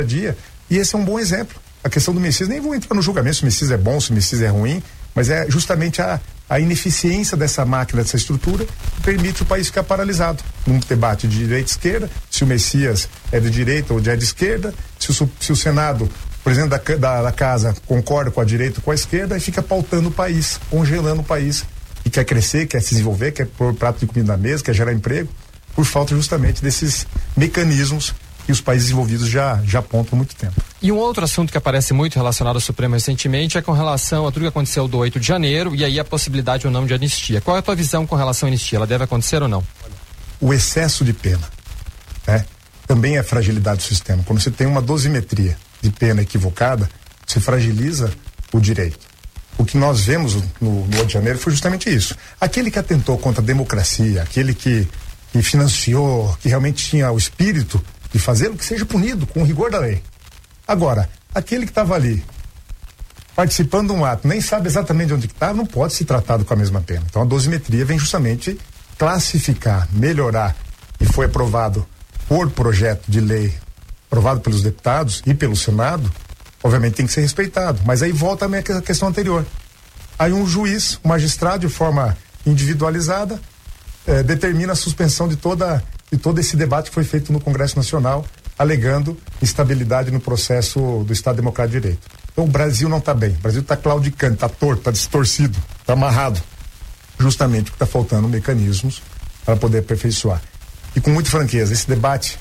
a dia, e esse é um bom exemplo. A questão do Messias, nem vou entrar no julgamento se o Messias é bom, se o Messias é ruim, mas é justamente a ineficiência dessa máquina, dessa estrutura, que permite o país ficar paralisado. Num debate de direita e esquerda, se o Messias é de direita ou é de esquerda, se o Senado, o presidente da casa, concorda com a direita ou com a esquerda, e fica pautando o país, congelando o país, e quer crescer, quer se desenvolver, quer pôr prato de comida na mesa, quer gerar emprego, por falta justamente desses mecanismos que os países desenvolvidos já apontam há muito tempo. E um outro assunto que aparece muito relacionado ao Supremo recentemente é com relação a tudo que aconteceu do 8 de janeiro e aí a possibilidade ou não de anistia. Qual é a tua visão com relação à anistia? Ela deve acontecer ou não? O excesso de pena, né, também é fragilidade do sistema. Quando você tem uma dosimetria de pena equivocada, você fragiliza o direito. O que nós vemos no 8 de janeiro foi justamente isso. Aquele que atentou contra a democracia, aquele que financiou, que realmente tinha o espírito de fazê-lo, que seja punido com o rigor da lei. Agora, aquele que estava ali participando de um ato, nem sabe exatamente onde está, não pode ser tratado com a mesma pena. Então a dosimetria vem justamente classificar, melhorar, e foi aprovado por projeto de lei, aprovado pelos deputados e pelo Senado, obviamente tem que ser respeitado. Mas aí volta a minha questão anterior. Aí um juiz, um magistrado, de forma individualizada, determina a suspensão de todo esse debate que foi feito no Congresso Nacional, alegando instabilidade no processo do Estado Democrático de Direito. Então o Brasil não está bem, o Brasil está claudicante, está torto, está distorcido, está amarrado. Justamente porque está faltando mecanismos para poder aperfeiçoar. E com muita franqueza, esse debate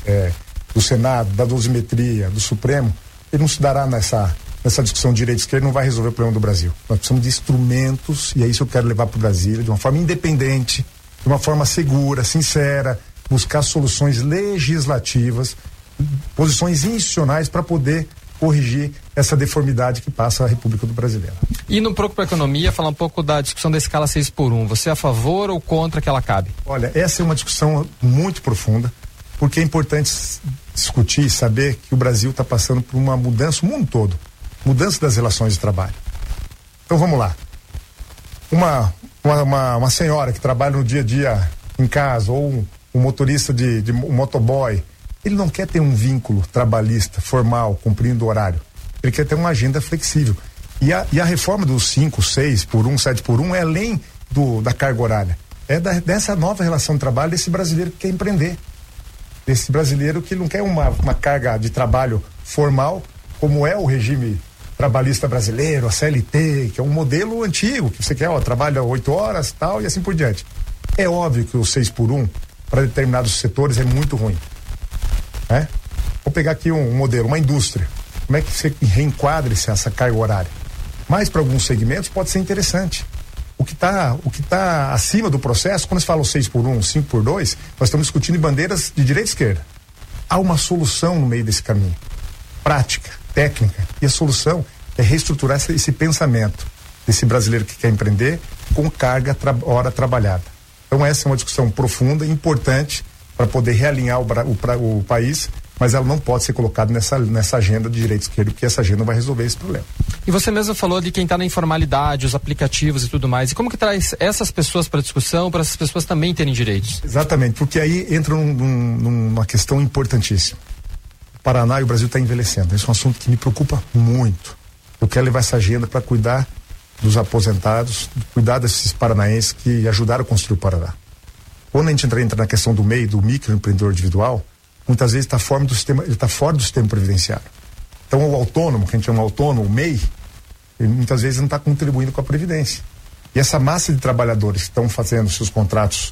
do Senado, da dosimetria, do Supremo, ele não se dará nessa discussão de direita e esquerda, não vai resolver o problema do Brasil. Nós precisamos de instrumentos, e é isso que eu quero levar para o Brasília, de uma forma independente, de uma forma segura, sincera, buscar soluções legislativas, posições institucionais para poder corrigir essa deformidade que passa a República do Brasileiro. E no Procura Economia, falar um pouco da discussão da escala 6x1. Você é a favor ou contra que ela cabe? Olha, essa é uma discussão muito profunda, porque é importante discutir e saber que o Brasil está passando por uma mudança, o mundo todo, mudança das relações de trabalho. Então vamos lá. Uma senhora que trabalha no dia a dia em casa, ou um motorista de um motoboy, ele não quer ter um vínculo trabalhista formal, cumprindo o horário. Ele quer ter uma agenda flexível. E a reforma dos 5, 6x1, 7x1 é além da carga horária. É dessa nova relação de trabalho desse brasileiro que quer empreender. Desse brasileiro que não quer uma carga de trabalho formal, como é o regime trabalhista brasileiro, a CLT, que é um modelo antigo, que você quer, trabalha 8 horas, tal, e assim por diante. É óbvio que o 6x1, para determinados setores, é muito ruim. Né? Vou pegar aqui um modelo, uma indústria. Como é que você reenquadra essa carga horária? Mas para alguns segmentos pode ser interessante. O que tá acima do processo, quando se fala o 6x1, 5x2, nós estamos discutindo em bandeiras de direita e esquerda. Há uma solução no meio desse caminho. Prática, técnica. E a solução é reestruturar esse pensamento desse brasileiro que quer empreender com carga hora trabalhada. Então essa é uma discussão profunda, importante, para poder realinhar o país, mas ela não pode ser colocada nessa agenda de direita e esquerda, porque essa agenda não vai resolver esse problema. E você mesmo falou de quem está na informalidade, os aplicativos e tudo mais. E como que traz essas pessoas para a discussão, para essas pessoas também terem direitos? Exatamente, porque aí entra numa questão importantíssima. O Paraná e o Brasil estão envelhecendo. Esse é um assunto que me preocupa muito. Eu quero levar essa agenda para cuidar dos aposentados, cuidar desses paranaenses que ajudaram a construir o Paraná. Quando a gente entra na questão do MEI, do microempreendedor individual, muitas vezes ele está fora do sistema previdenciário. Então o autônomo, que a gente chama autônomo, o MEI, ele muitas vezes não está contribuindo com a Previdência. E essa massa de trabalhadores que estão fazendo seus contratos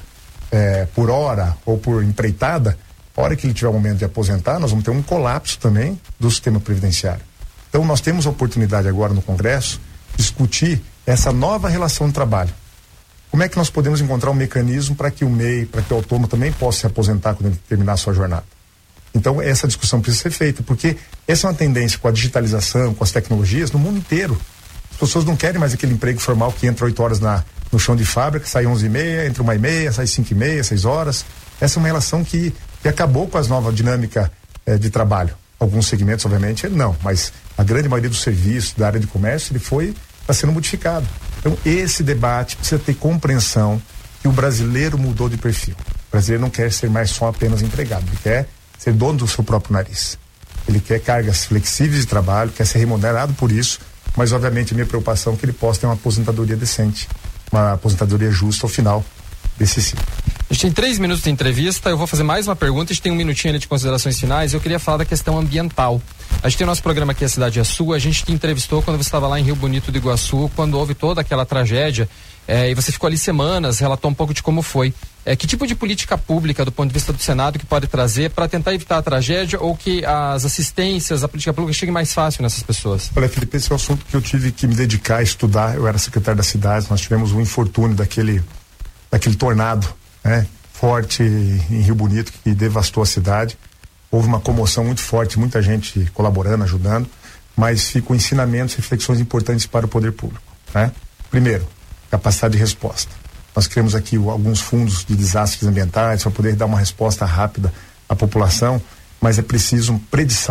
por hora ou por empreitada, a hora que ele tiver o momento de aposentar, nós vamos ter um colapso também do sistema previdenciário. Então nós temos a oportunidade agora no Congresso de discutir essa nova relação de trabalho. Como é que nós podemos encontrar um mecanismo para que o MEI, para que o autônomo também possa se aposentar quando ele terminar a sua jornada? Então essa discussão precisa ser feita, porque essa é uma tendência com a digitalização, com as tecnologias no mundo inteiro. As pessoas não querem mais aquele emprego formal que entra 8 horas no chão de fábrica, sai 11h30, entra 1h30, sai 5h30, 6 horas. Essa é uma relação que acabou com as novas dinâmicas de trabalho. Alguns segmentos, obviamente, não, mas a grande maioria dos serviços da área de comércio, está sendo modificado. Então esse debate precisa ter compreensão que o brasileiro mudou de perfil. O brasileiro não quer ser mais só apenas empregado, ele quer ser dono do seu próprio nariz. Ele quer cargas flexíveis de trabalho, quer ser remunerado por isso, mas obviamente a minha preocupação é que ele possa ter uma aposentadoria decente, uma aposentadoria justa ao final desse ciclo. A gente tem 3 minutos de entrevista, eu vou fazer mais uma pergunta, a gente tem 1 minutinho ali de considerações finais. Eu queria falar da questão ambiental. A gente tem o nosso programa aqui, A Cidade é Sua, a gente te entrevistou quando você estava lá em Rio Bonito do Iguaçu, quando houve toda aquela tragédia, e você ficou ali semanas, relatou um pouco de como foi. Que tipo de política pública, do ponto de vista do Senado, que pode trazer para tentar evitar a tragédia ou que as assistências, a política pública chegue mais fácil nessas pessoas? Olha, Felipe, esse é um assunto que eu tive que me dedicar a estudar. Eu era secretário da cidade, nós tivemos um infortúnio daquele tornado, né, forte em Rio Bonito, que devastou a cidade. Houve uma comoção muito forte, muita gente colaborando, ajudando, mas ficam ensinamentos, reflexões importantes para o poder público, né? Primeiro, capacidade de resposta. Nós criamos aqui alguns fundos de desastres ambientais para poder dar uma resposta rápida à população, mas é preciso predição.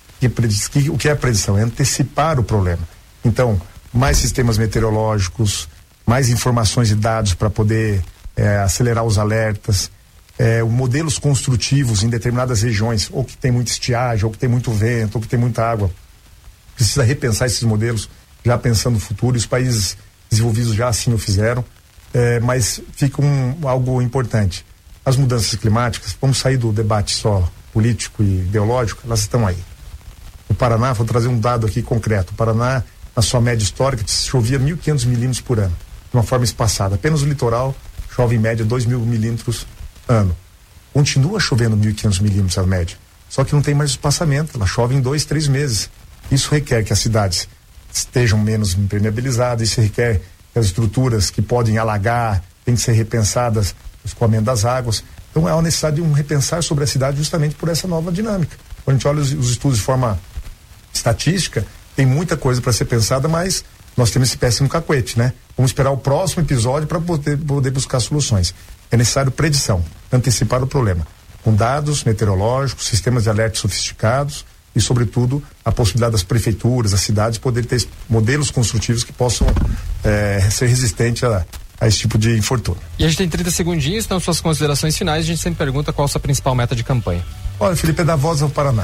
O que é predição? É antecipar o problema. Então, mais sistemas meteorológicos, mais informações e dados para poder acelerar os alertas, modelos construtivos em determinadas regiões, ou que tem muita estiagem, ou que tem muito vento, ou que tem muita água. Precisa repensar esses modelos, já pensando no futuro, e os países desenvolvidos já assim o fizeram, mas fica algo importante. As mudanças climáticas, vamos sair do debate só político e ideológico, elas estão aí. O Paraná, vou trazer um dado aqui concreto, o Paraná, na sua média histórica, chovia 1.500 milímetros por ano, de uma forma espaçada. Apenas o litoral chove em média 2.000 milímetros ano. Continua chovendo 1.500 milímetros a média, só que não tem mais espaçamento, ela chove em 2-3 meses. Isso requer que as cidades estejam menos impermeabilizadas, isso requer que as estruturas que podem alagar têm que ser repensadas, o escoamento das águas. Então há a necessidade de um repensar sobre a cidade justamente por essa nova dinâmica. Quando a gente olha os estudos de forma estatística, tem muita coisa para ser pensada, mas nós temos esse péssimo cacuete, né? Vamos esperar o próximo episódio para poder buscar soluções. É necessário predição, antecipar o problema, com dados meteorológicos, sistemas de alerta sofisticados e, sobretudo, a possibilidade das prefeituras, das cidades poderem ter modelos construtivos que possam ser resistentes a esse tipo de infortúnio. E a gente tem 30 segundinhos, então suas considerações finais, a gente sempre pergunta qual a sua principal meta de campanha. Olha, Felipe, é dar voz ao Paraná.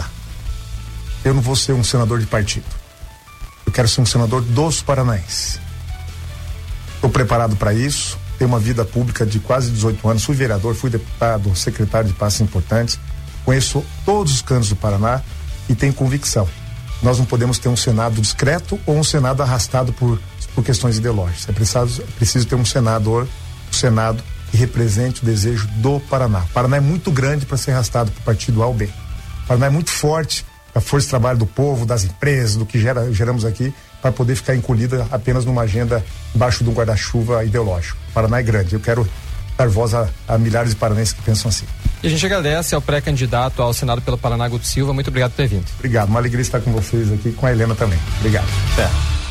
Eu não vou ser um senador de partido. Eu quero ser um senador dos paranaenses. Estou preparado para isso, tenho uma vida pública de quase 18 anos, fui vereador, fui deputado, secretário de pastas importantes, conheço todos os cantos do Paraná e tenho convicção. Nós não podemos ter um Senado discreto ou um Senado arrastado por questões ideológicas. É preciso ter um Senado que represente o desejo do Paraná. O Paraná é muito grande para ser arrastado por partido A ou B. O Paraná é muito forte, a força de trabalho do povo, das empresas, do que geramos aqui, para poder ficar encolhida apenas numa agenda embaixo de um guarda-chuva ideológico. O Paraná é grande, eu quero dar voz a milhares de paranaenses que pensam assim. E a gente agradece ao pré-candidato ao Senado pelo Paraná, Guto Silva, muito obrigado por ter vindo. Obrigado, uma alegria estar com vocês aqui, com a Helena também. Obrigado. Até.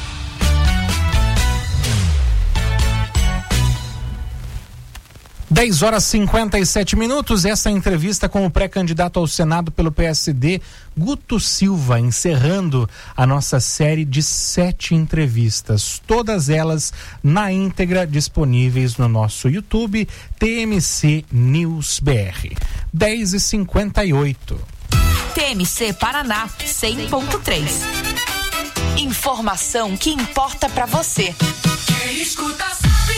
10h57, essa entrevista com o pré-candidato ao Senado pelo PSD, Guto Silva, encerrando a nossa série de 7 entrevistas, todas elas na íntegra disponíveis no nosso YouTube, TMC News BR. 10h58. TMC Paraná 100.3. Informação que importa pra você. Quem escuta sabe.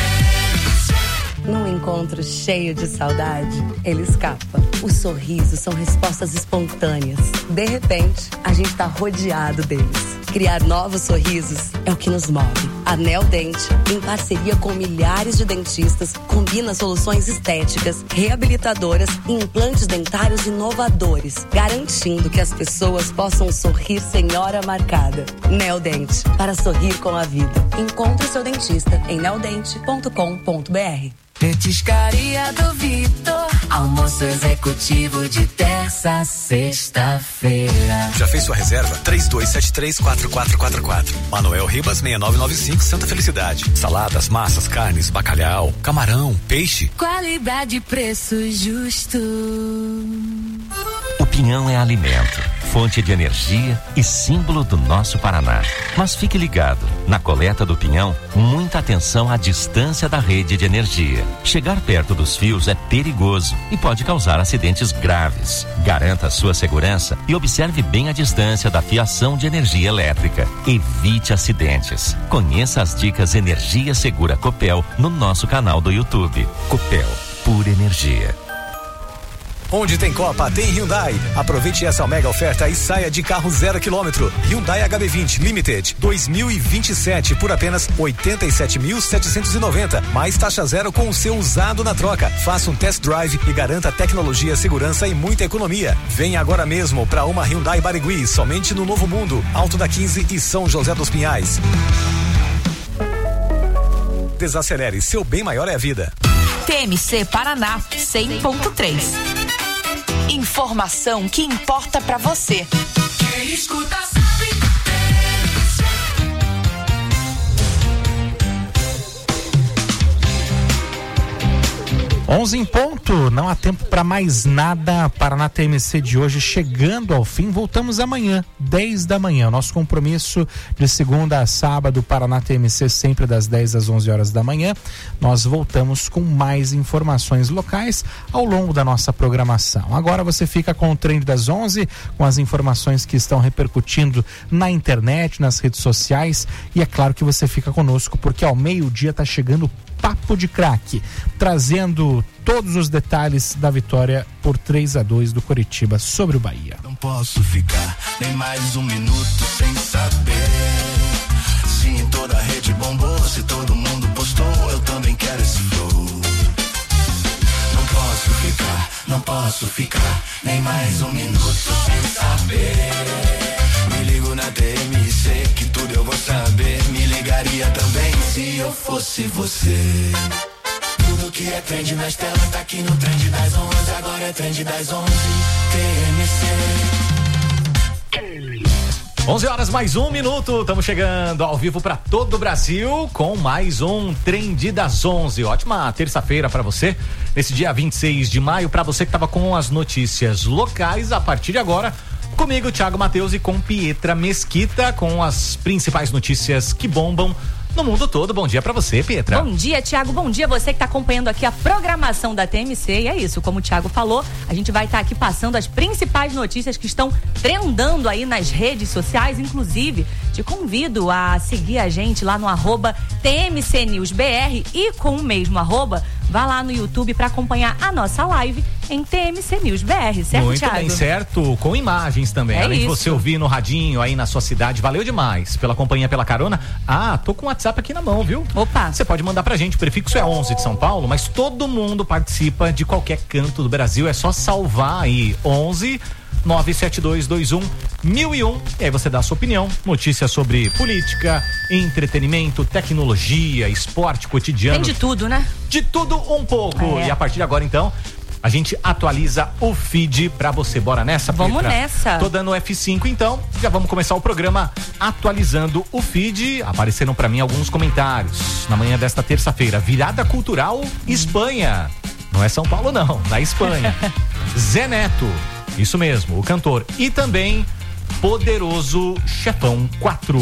Num encontro cheio de saudade, ele escapa. Os sorrisos são respostas espontâneas. De repente, a gente tá rodeado deles. Criar novos sorrisos é o que nos move. A Neodent, em parceria com milhares de dentistas, combina soluções estéticas, reabilitadoras e implantes dentários inovadores, garantindo que as pessoas possam sorrir sem hora marcada. Neodent, para sorrir com a vida. Encontre seu dentista em neodent.com.br. Petiscaria do Vitor, almoço executivo de terça a sexta-feira. Já fez sua reserva? 32734444. Manuel Ribas 6995, Santa Felicidade. Saladas, massas, carnes, bacalhau, camarão, peixe. Qualidade e preço justo. O Pinhão é alimento, fonte de energia e símbolo do nosso Paraná. Mas fique ligado, na coleta do pinhão, muita atenção à distância da rede de energia. Chegar perto dos fios é perigoso e pode causar acidentes graves. Garanta sua segurança e observe bem a distância da fiação de energia elétrica. Evite acidentes. Conheça as dicas Energia Segura Copel no nosso canal do YouTube. Copel, pura energia. Onde tem Copa, tem Hyundai. Aproveite essa mega oferta e saia de carro 0 km. Hyundai HB20 Limited 2027 por apenas 87.790, mais taxa zero com o seu usado na troca. Faça um test drive e garanta tecnologia, segurança e muita economia. Venha agora mesmo para uma Hyundai Barigui, somente no Novo Mundo, Alto da 15 e São José dos Pinhais. Desacelere, seu bem maior é a vida. TMC Paraná 100.3. Informação que importa pra você. Quem escuta sabe. 11 em ponto, não há tempo para mais nada. Paraná TMC de hoje chegando ao fim. Voltamos amanhã, 10 da manhã. O nosso compromisso de segunda a sábado, Paraná TMC, sempre das 10 às 11 horas da manhã. Nós voltamos com mais informações locais ao longo da nossa programação. Agora você fica com o Trend das 11, com as informações que estão repercutindo na internet, nas redes sociais. E é claro que você fica conosco, porque ao meio-dia está chegando Papo de Craque, trazendo todos os detalhes da vitória por 3-2 do Coritiba sobre o Bahia. Não posso ficar nem mais um minuto sem saber se em toda a rede bombou, se todo mundo postou, eu também quero esse flow. Não posso ficar nem mais um minuto sem saber. Me ligo na TMC que tudo eu vou saber. Me ligaria também se eu fosse você. Tudo que é trend nas telas tá aqui no Trend das 11. Agora é Trend das 11, TMC. 11 horas mais um minuto, estamos chegando ao vivo para todo o Brasil com mais um Trend das 11. Ótima terça-feira para você, nesse dia 26 de maio, para você que estava com as notícias locais. A partir de agora, comigo, Thiago Matheus, e com Pietra Mesquita, com as principais notícias que bombam no mundo todo. Bom dia pra você, Pietra. Bom dia, Thiago. Bom dia você que tá acompanhando aqui a programação da TMC. E é isso, como o Thiago falou, a gente vai estar aqui passando as principais notícias que estão trendando aí nas redes sociais. Inclusive, te convido a seguir a gente lá no @TMCNewsBR e com o mesmo @, vá lá no YouTube para acompanhar a nossa live em TMC News BR, certo, Muito Thiago? bem, certo, com imagens também, além de você ouvir no radinho aí na sua cidade. Valeu demais pela companhia, pela carona. Tô com o WhatsApp aqui na mão, viu? Opa! Você pode mandar pra gente, o prefixo é 11 de São Paulo, mas todo mundo participa de qualquer canto do Brasil, é só salvar aí, 11 97221 1001, e aí você dá a sua opinião, notícias sobre política, entretenimento, tecnologia, esporte cotidiano. Tem de tudo, né? De tudo um pouco. E a partir de agora, então, a gente atualiza o feed pra você. Bora nessa, Pietra? Vamos nessa. Tô dando F5, então, já vamos começar o programa atualizando o feed. Apareceram pra mim alguns comentários na manhã desta terça-feira. Virada cultural Espanha. Não é São Paulo, não, na Espanha. Zé Neto, isso mesmo, o cantor. E também Poderoso Chefão 4.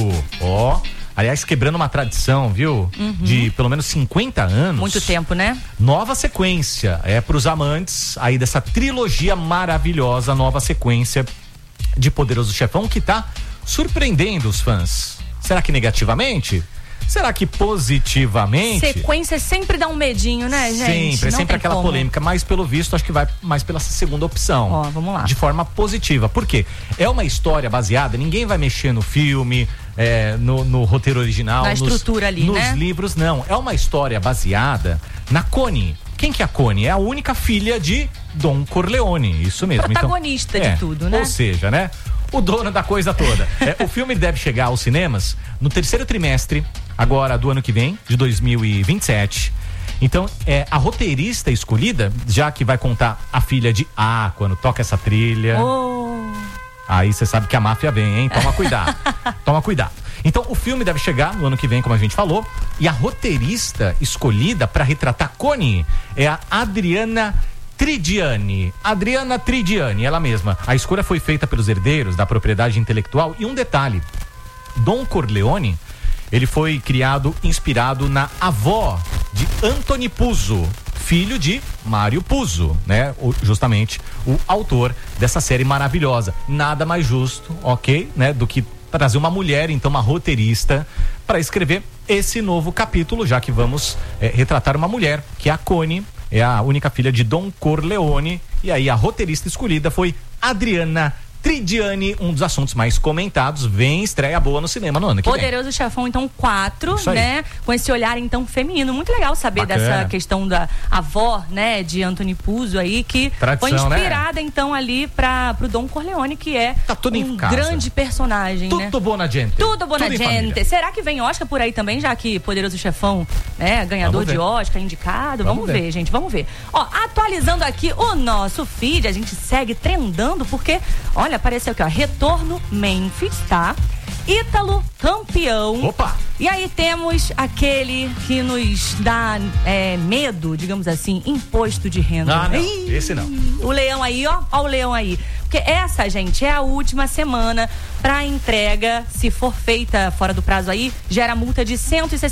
Aliás, quebrando uma tradição, viu? De pelo menos 50 anos. Muito tempo, né? Nova sequência, pros amantes aí dessa trilogia maravilhosa, nova sequência de Poderoso Chefão, que tá surpreendendo os fãs. Será que negativamente? Será que positivamente? Sequência sempre dá um medinho, né, gente? Sempre, sempre aquela polêmica, mas pelo visto acho que vai mais pela segunda opção. Vamos lá. De forma positiva. Por quê? É uma história baseada, ninguém vai mexer no filme, no roteiro original. Na estrutura ali, nos né? Nos livros, não. É uma história baseada na Connie. Quem que é a Connie? É a única filha de Don Corleone, isso mesmo. Protagonista de tudo, né? Ou seja, né? O dono da coisa toda. O filme deve chegar aos cinemas no terceiro trimestre, agora do ano que vem, de 2027. Então, a roteirista escolhida, já que vai contar a filha de quando toca essa trilha. Aí você sabe que a máfia vem, hein? Toma cuidado. Toma cuidado. Então, o filme deve chegar no ano que vem, como a gente falou, e a roteirista escolhida para retratar Connie é a Adriana Tridiani, Adriana Tridiani, ela mesma. A escolha foi feita pelos herdeiros da propriedade intelectual e um detalhe, Don Corleone, ele foi criado inspirado na avó de Anthony Puzo, filho de Mário Puzo, né? Justamente o autor dessa série maravilhosa. Nada mais justo, ok, né? Do que trazer uma mulher, então uma roteirista, para escrever esse novo capítulo, já que vamos retratar uma mulher, que é a Connie, é a única filha de Don Corleone, e aí a roteirista escolhida foi Adriana Tridiani, um dos assuntos mais comentados. Vem estreia boa no cinema no ano que vem. Poderoso Chefão, então, 4, né? Com esse olhar, então, feminino. Muito legal saber dessa questão da avó, né? De Anthony Puzo aí, que tradição, foi inspirada, né? Então, ali pro Don Corleone, que é um grande personagem, Tudo né? Buona gente. Tudo Buona gente. Será que vem Oscar por aí também, já que Poderoso Chefão, né? Ganhador de Oscar, indicado? Vamos ver, gente, vamos ver. Ó, atualizando aqui o nosso feed, a gente segue trendando, porque, olha, apareceu aqui, ó, retorno Memphis, tá? Ítalo campeão. Opa! E aí temos aquele que nos dá medo, digamos assim, imposto de renda. Ah, não. Esse não. O leão aí, ó o leão aí. Porque essa, gente, é a última semana para entrega. Se for feita fora do prazo aí, gera multa de R$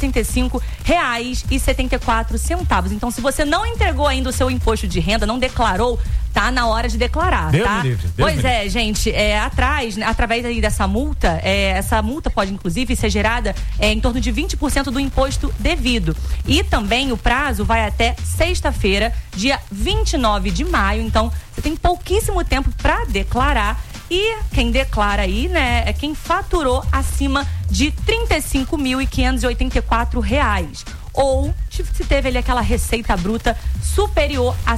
165,74. Então, se você não entregou ainda o seu imposto de renda, não declarou, tá na hora de declarar, Deus tá? me livre, Pois é, gente, através aí dessa multa, essa multa pode inclusive ser gerada em torno de 20% do imposto devido. E também o prazo vai até sexta-feira, dia 29 de maio, então você tem pouquíssimo tempo para declarar. E quem declara aí, né, é quem faturou acima de R$ 35.584. Ou se teve ali aquela receita bruta superior a R$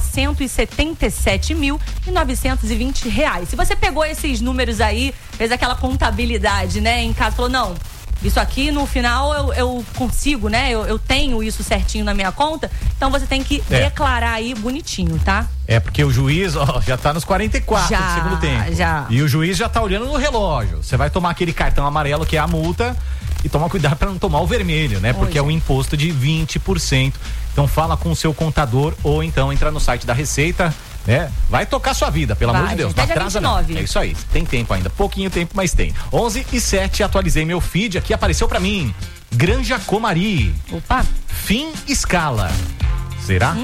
177.920. Se você pegou esses números aí, fez aquela contabilidade, né, em casa, falou, não, isso aqui no final eu consigo, né, eu tenho isso certinho na minha conta, então você tem que declarar aí bonitinho, tá? Porque o juiz, ó, já tá nos 44 do segundo tempo. Já. E o juiz já tá olhando no relógio. Você vai tomar aquele cartão amarelo que é a multa e tomar cuidado para não tomar o vermelho, né? Porque é um imposto de 20%. Então fala com o seu contador ou então entra no site da Receita, né? Vai tocar sua vida, pelo amor de Deus. Não atrasa não. É isso aí. Tem tempo ainda. Pouquinho tempo, mas tem. 11h07, atualizei meu feed aqui, apareceu para mim. Granja Comari. Opa. Fim Escala. Será?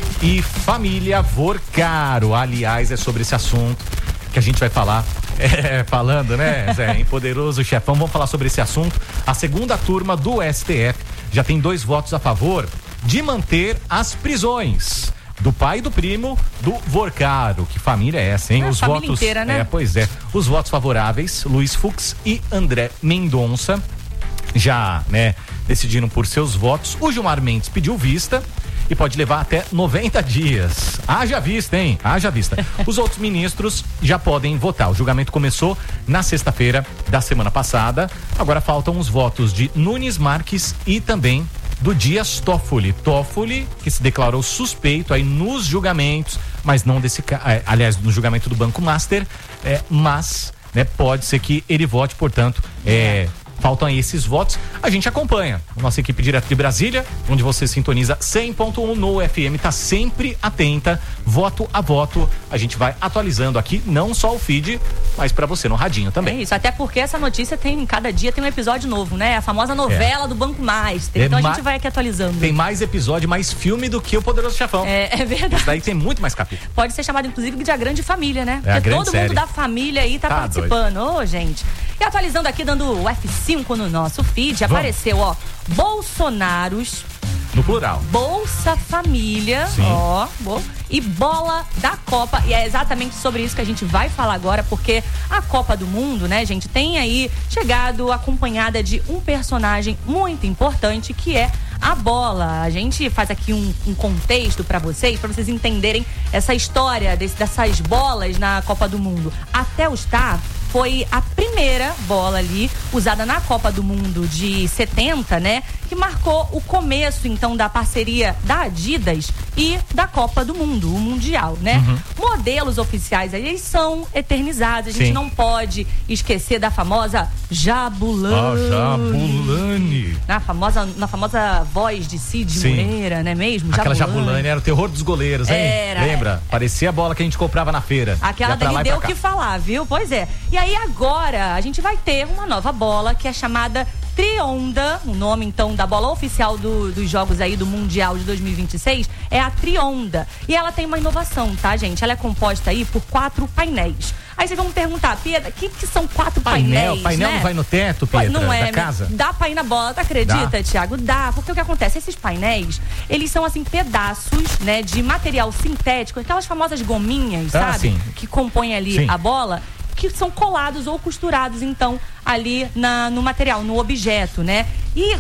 E Família Vorcaro. Aliás, é sobre esse assunto que a gente vai falar. Falando, né, Zé, em Poderoso Chefão, vamos falar sobre esse assunto. A segunda turma do STF já tem 2 votos a favor de manter as prisões do pai e do primo do Vorcaro. Que família é essa, hein? Os família votos inteira, né? Pois é. Os votos favoráveis, Luiz Fux e André Mendonça, já, né, decidiram por seus votos. O Gilmar Mendes pediu vista e pode levar até 90 dias. Haja vista, hein? Haja vista. Os outros ministros já podem votar. O julgamento começou na sexta-feira da semana passada. Agora faltam os votos de Nunes Marques e também do Dias Toffoli. Toffoli, que se declarou suspeito aí nos julgamentos, mas não desse, aliás, no julgamento do Banco Master, mas, né, pode ser que ele vote, portanto, faltam aí esses votos. A gente acompanha. Nossa equipe direto de Brasília, onde você sintoniza 100.1 no FM, tá sempre atenta, voto a voto. A gente vai atualizando aqui, não só o feed, mas pra você no radinho também. É isso, até porque essa notícia cada dia tem um episódio novo, né? A famosa novela do Banco Master. Então a gente vai aqui atualizando. Tem mais episódio, mais filme do que o Poderoso Chefão. É verdade. Isso daí tem muito mais capítulo. Pode ser chamado, inclusive, de A Grande Família, né? Porque todo mundo da família aí tá participando. Ô, gente. E atualizando aqui, dando o F5 no nosso feed, apareceu, ó, Bolsonaros. No plural. Bolsa Família, e Bola da Copa. E é exatamente sobre isso que a gente vai falar agora, porque a Copa do Mundo, né, gente, tem aí chegado acompanhada de um personagem muito importante, que é a bola. A gente faz aqui um contexto para vocês entenderem essa história dessas bolas na Copa do Mundo. A Telstar foi a primeira bola ali usada na Copa do Mundo de 70, né? que marcou o começo, então, da parceria da Adidas e da Copa do Mundo, o Mundial, né? Modelos oficiais aí, eles são eternizados. A gente não pode esquecer da famosa Jabulani. Jabulani. Na famosa voz de Cid Moreira, né mesmo? Aquela Jabulani era o terror dos goleiros, hein? Lembra? Parecia a bola que a gente comprava na feira. Aquela dele deu o que falar, viu? Pois é. E aí agora a gente vai ter uma nova bola que é chamada Trionda, o nome então da bola oficial dos jogos aí do Mundial de 2026 é a Trionda. E ela tem uma inovação, tá, gente? Ela é composta aí por 4 painéis. Aí vocês vão me perguntar, Pedro, o que são 4 painéis? Painel, né? Não vai no teto, Pedro, não é, da casa? Dá pra ir na bola, tu acredita, Thiago? Dá, porque o que acontece? Esses painéis, eles são assim, pedaços, né, de material sintético, aquelas famosas gominhas, sabe? Sim. Que compõem ali a bola, que são colados ou costurados, então, ali no material, no objeto, né? E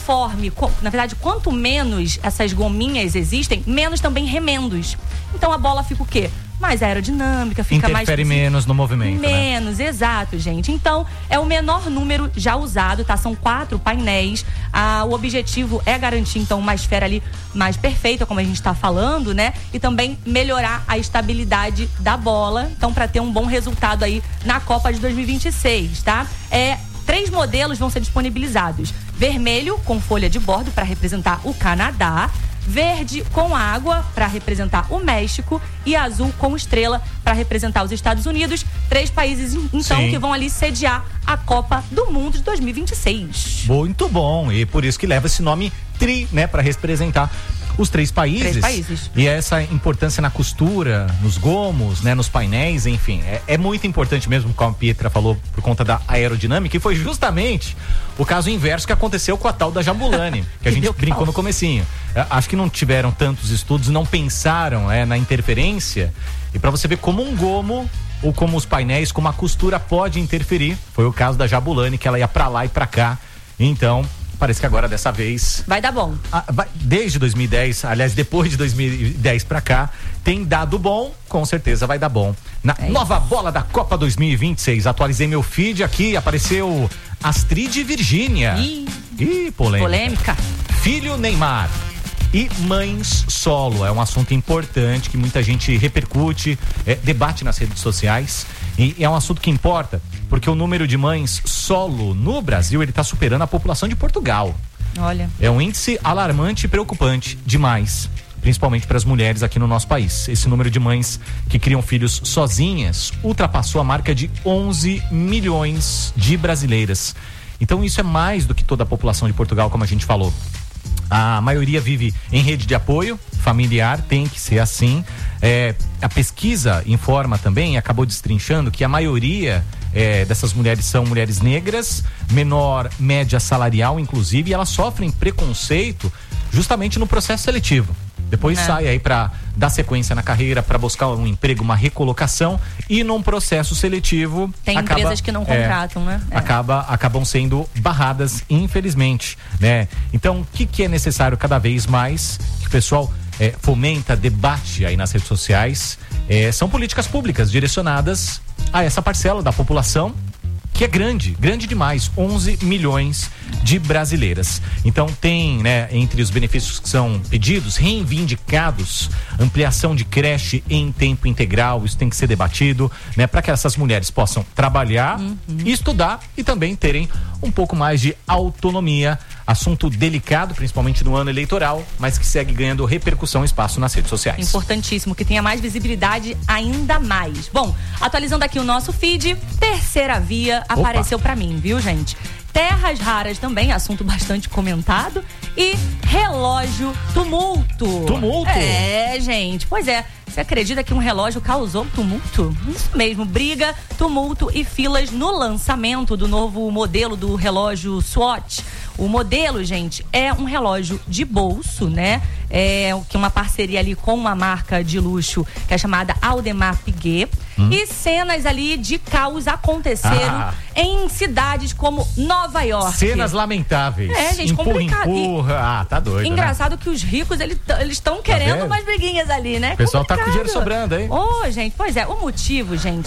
na verdade, quanto menos essas gominhas existem, menos também remendos. Então a bola fica o quê? Mais aerodinâmica, fica mais... Interfere menos no movimento, menos, né? Exato, gente. Então, é o menor número já usado, tá? São 4 painéis. O objetivo é garantir, então, uma esfera ali mais perfeita, como a gente tá falando, né? E também melhorar a estabilidade da bola. Então, para ter um bom resultado aí na Copa de 2026, tá? 3 modelos vão ser disponibilizados. Vermelho, com folha de bordo, para representar o Canadá. Verde com água para representar o México e azul com estrela para representar os Estados Unidos. 3 países, então, que vão ali sediar a Copa do Mundo de 2026. Muito bom, e por isso que leva esse nome Tri, né, para representar os 3 países. 3 países. E essa importância na costura, nos gomos, né, nos painéis, enfim, é muito importante mesmo, como a Pietra falou, por conta da aerodinâmica, e foi justamente o caso inverso que aconteceu com a tal da Jabulani, que a gente brincou no comecinho. Acho que não tiveram tantos estudos, não pensaram na interferência, e para você ver como um gomo ou como os painéis, como a costura pode interferir, foi o caso da Jabulani, que ela ia para lá e para cá. Então, parece que agora, dessa vez... vai dar bom. Desde 2010, aliás, depois de 2010 pra cá, tem dado bom, com certeza vai dar bom. Na nova bola da Copa 2026, atualizei meu feed aqui, apareceu Astrid e Virgínia. Ih, polêmica. Filho Neymar e mães solo. É um assunto importante que muita gente repercute, debate nas redes sociais. E é um assunto que importa, porque o número de mães solo no Brasil, ele tá superando a população de Portugal. Olha. É um índice alarmante e preocupante demais, principalmente para as mulheres aqui no nosso país. Esse número de mães que criam filhos sozinhas ultrapassou a marca de 11 milhões de brasileiras. Então isso é mais do que toda a população de Portugal, como a gente falou. A maioria vive em rede de apoio familiar, tem que ser assim. A pesquisa informa também, acabou destrinchando, que a maioria dessas mulheres são mulheres negras, menor média salarial, inclusive, e elas sofrem preconceito justamente no processo seletivo. Depois sai aí para dar sequência na carreira, para buscar um emprego, uma recolocação, e num processo seletivo tem empresas que não contratam, né? Acabam sendo barradas, infelizmente, né? Então, o que é necessário cada vez mais que o pessoal fomenta, debate aí nas redes sociais, são políticas públicas direcionadas a essa parcela da população que é grande demais, 11 milhões de brasileiras. Então tem, né, entre os benefícios que são pedidos, reivindicados, ampliação de creche em tempo integral, isso tem que ser debatido, né, para que essas mulheres possam trabalhar, estudar e também terem um pouco mais de autonomia. Assunto delicado, principalmente no ano eleitoral, mas que segue ganhando repercussão e espaço nas redes sociais. Importantíssimo, que tenha mais visibilidade ainda mais. Bom, atualizando aqui o nosso feed, Terceira Via apareceu pra mim, viu, gente? Terras raras também, assunto bastante comentado. E relógio tumulto. Tumulto? Gente, pois é. Você acredita que um relógio causou tumulto? Isso mesmo, briga, tumulto e filas no lançamento do novo modelo do relógio Swatch. O modelo, gente, é um relógio de bolso, né? Que é uma parceria ali com uma marca de luxo que é chamada Audemars Piguet. E cenas ali de caos aconteceram em cidades como Nova York. Cenas lamentáveis. Gente, complicado. Empurra. Tá doido, engraçado, né? Que os ricos, eles estão querendo umas briguinhas ali, né? O pessoal tá com dinheiro sobrando, hein? Gente, pois é. O motivo, gente,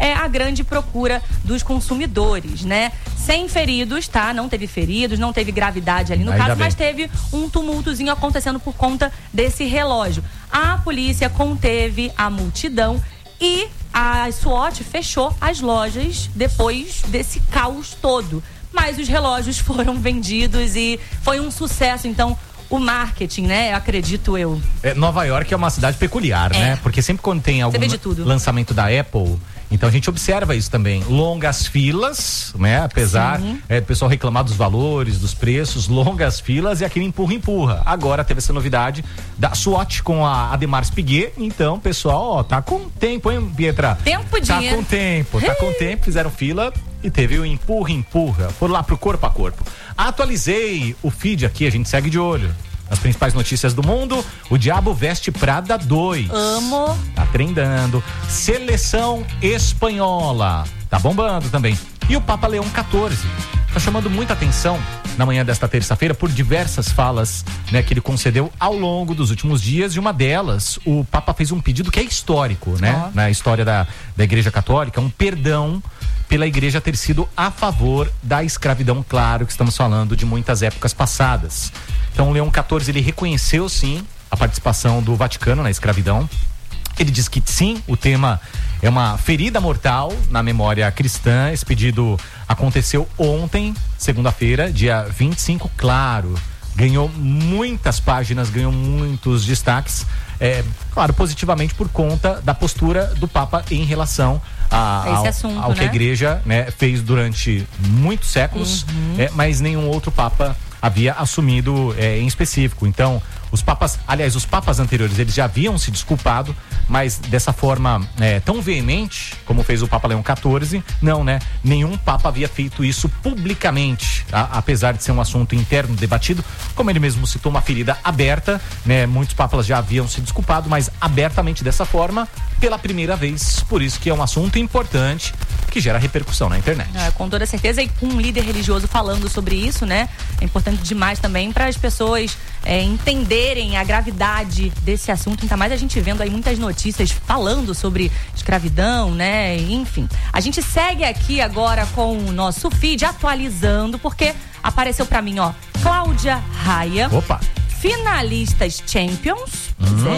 a grande procura dos consumidores, né? Sem feridos, tá? Não teve feridos, não teve gravidade ali no Ainda caso, bem. mas teve um tumultozinho acontecendo por conta desse relógio. A polícia conteve a multidão e a SWAT fechou as lojas depois desse caos todo. Mas os relógios foram vendidos e foi um sucesso, então, o marketing, né? Acredito eu. Nova York é uma cidade peculiar, né? Porque sempre quando tem algum vê de tudo. lançamento da Apple, então a gente observa isso também. Longas filas, né? Apesar do pessoal reclamar dos valores, dos preços, longas filas e aquele empurra. Agora teve essa novidade da SWAT com a Ademar Spiguet. Então, pessoal, tá com tempo, hein, Pietra? Tempo, dinheiro. Tá com tempo, fizeram fila e teve o empurra. Foram lá pro corpo a corpo. Atualizei o feed aqui, a gente segue de olho. As principais notícias do mundo: O Diabo Veste Prada 2. Amo. Tá trendando. Seleção espanhola. Tá bombando também. E o Papa Leão XIV. Tá chamando muita atenção na manhã desta terça-feira por diversas falas, né, que ele concedeu ao longo dos últimos dias. E uma delas, o Papa fez um pedido que é histórico, né? Na história da Igreja Católica, um perdão pela igreja ter sido a favor da escravidão. Claro que estamos falando de muitas épocas passadas. Então, Leão XIV, ele reconheceu sim a participação do Vaticano na escravidão. Ele diz que sim, o tema é uma ferida mortal na memória cristã. Esse pedido aconteceu ontem, segunda-feira, dia 25, claro. Ganhou muitas páginas, ganhou muitos destaques. Claro, positivamente por conta da postura do Papa em relação ao que a igreja, né, fez durante muitos séculos, mas nenhum outro Papa havia assumido em específico. Então, os papas anteriores, eles já haviam se desculpado, mas dessa forma tão veemente como fez o Papa Leão XIV, não, né? Nenhum Papa havia feito isso publicamente, apesar de ser um assunto interno debatido, como ele mesmo citou, uma ferida aberta, né? Muitos papas já haviam se desculpado, mas abertamente dessa forma, pela primeira vez. Por isso que é um assunto importante que gera repercussão na internet. Com toda certeza, e com um líder religioso falando sobre isso, né? É importante demais também para as pessoas entenderem a gravidade desse assunto, ainda mais a gente vendo aí muitas notícias falando sobre escravidão, né? Enfim, a gente segue aqui agora com o nosso feed atualizando, porque apareceu para mim, Cláudia Raia. Opa! Finalistas Champions,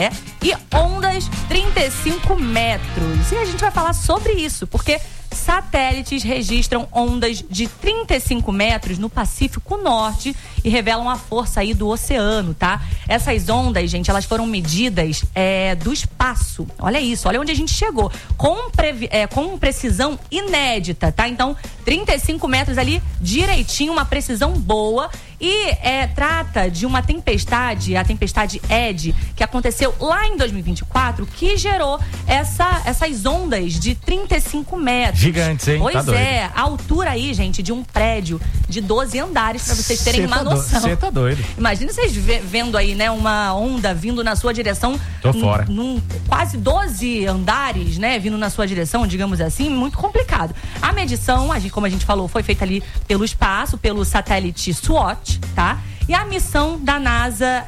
e ondas 35 metros. E a gente vai falar sobre isso, porque satélites registram ondas de 35 metros no Pacífico Norte e revelam a força aí do oceano, tá? Essas ondas, gente, elas foram medidas do espaço. Olha isso, olha onde a gente chegou. Com precisão inédita, tá? Então, 35 metros ali direitinho, uma precisão boa. E trata de uma tempestade, a tempestade Ed, que aconteceu lá em 2024, que gerou essas ondas de 35 metros. Gigantes, hein? Pois tá doido. a altura aí, gente, de um prédio de 12 andares, pra vocês terem uma noção. Você tá doido. Imagina vocês vendo aí, né, uma onda vindo na sua direção. Tô fora. Quase 12 andares, né, vindo na sua direção, digamos assim, muito complicado. A medição, como a gente falou, foi feita ali pelo espaço, pelo satélite SWAT, tá? E a missão da NASA,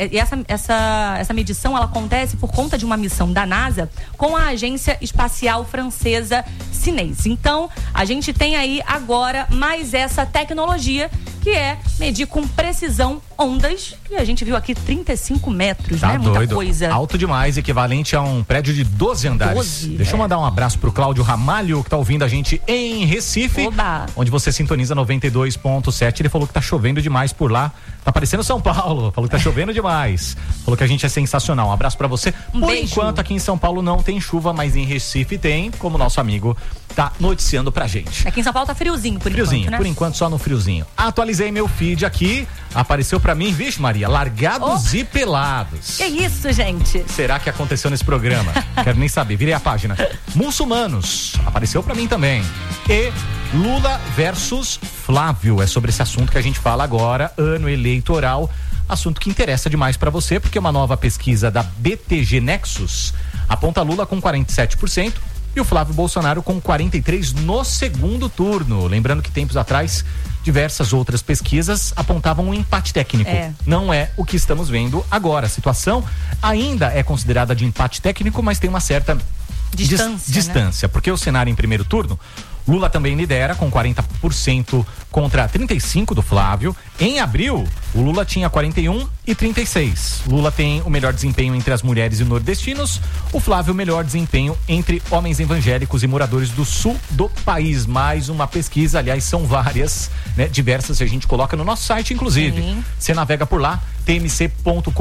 essa medição, ela acontece por conta de uma missão da NASA com a Agência Espacial Francesa CNES. Então, a gente tem aí agora mais essa tecnologia, que é medir com precisão ondas, e a gente viu aqui 35 metros, tá, né? Doido. Muita coisa. Alto demais, equivalente a um prédio de 12 andares. 12, Deixa eu mandar um abraço pro Cláudio Ramalho, que tá ouvindo a gente em Recife. Oba. Onde você sintoniza 92.7. Ele falou que tá chovendo demais por lá. Tá parecendo São Paulo. Falou que tá chovendo demais. Falou que a gente é sensacional. Um abraço pra você. Por beijo. Enquanto aqui em São Paulo não tem chuva, mas em Recife tem, como nosso amigo tá noticiando pra gente. Aqui em São Paulo tá friozinho, por enquanto, né? Por enquanto só no friozinho. Atualizei meu feed aqui, apareceu pra mim, vixe Maria, largados e pelados. Que isso, gente? Será que aconteceu nesse programa? Quero nem saber, virei a página. Muçulmanos, apareceu pra mim também. E Lula versus Flávio, é sobre esse assunto que a gente fala agora, ano eleitoral, assunto que interessa demais pra você, porque uma nova pesquisa da BTG Nexus aponta Lula com 47%, e o Flávio Bolsonaro com 43% no segundo turno. Lembrando que tempos atrás, diversas outras pesquisas apontavam um empate técnico. Não é o que estamos vendo agora. A situação ainda é considerada de empate técnico, mas tem uma certa Distância, porque o cenário em primeiro turno, Lula também lidera com 40% contra 35% do Flávio. Em abril, o Lula tinha 41% e 36%. Lula tem o melhor desempenho entre as mulheres e nordestinos. O Flávio, o melhor desempenho entre homens evangélicos e moradores do sul do país. Mais uma pesquisa, aliás, são várias, né, diversas, que a gente coloca no nosso site, inclusive. Sim. Você navega por lá, tmc.com.br,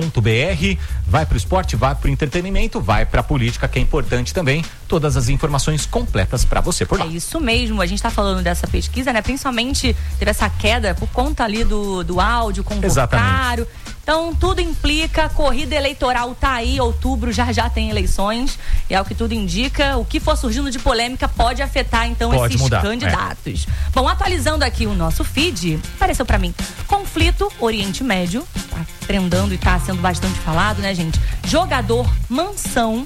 vai pro esporte, vai pro entretenimento, vai pra política, que é importante também. Todas as informações completas pra você por lá. É isso mesmo, a gente tá falando dessa pesquisa, né? Principalmente teve essa queda por conta ali do áudio convocário. Então, tudo implica, corrida eleitoral tá aí, outubro já tem eleições, e é o que tudo indica, o que for surgindo de polêmica pode afetar, então, esses candidatos. Bom, atualizando aqui o nosso feed, apareceu pra mim, conflito Oriente Médio, tá trendando e tá sendo bastante falado, né, gente? Jogador Mansão,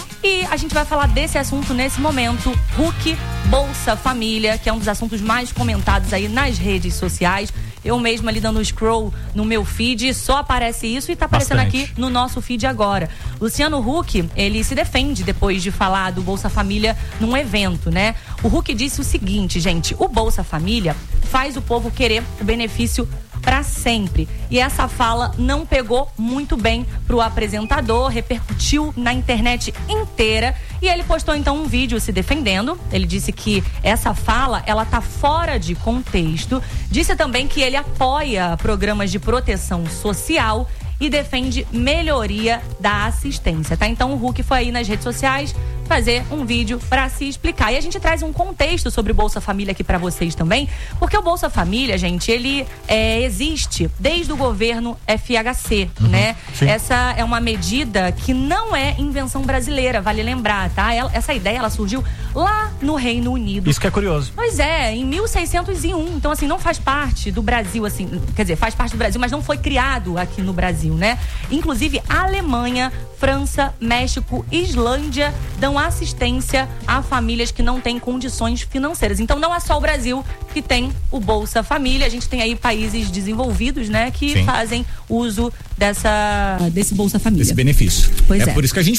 e a gente vai falar desse assunto nesse momento, Hulk, Bolsa Família, que é um dos assuntos mais comentados aí nas redes sociais. Eu mesma ali dando scroll no meu feed, só aparece isso e tá aparecendo aqui no nosso feed agora. Luciano Huck, ele se defende depois de falar do Bolsa Família num evento, né? O Huck disse o seguinte, gente, o Bolsa Família faz o povo querer o benefício para sempre. E essa fala não pegou muito bem pro apresentador, repercutiu na internet inteira e ele postou então um vídeo se defendendo. Ele disse que essa fala, ela tá fora de contexto. Disse também que ele apoia programas de proteção social e defende melhoria da assistência, tá? Então o Hulk foi aí nas redes sociais fazer um vídeo para se explicar. E a gente traz um contexto sobre o Bolsa Família aqui para vocês também, porque o Bolsa Família, gente, ele existe desde o governo FHC, né? Sim. Essa é uma medida que não é invenção brasileira, vale lembrar, tá? Essa ideia, ela surgiu lá no Reino Unido. Isso que é curioso. Pois é, em 1601. Então, assim, não faz parte do Brasil, assim, quer dizer, faz parte do Brasil, mas não foi criado aqui no Brasil, né? Inclusive, a Alemanha, França, México, Islândia dão assistência a famílias que não têm condições financeiras. Então não é só o Brasil que tem o Bolsa Família, a gente tem aí países desenvolvidos, né, que fazem uso desse Bolsa Família. Desse benefício. Pois é. Por isso que a gente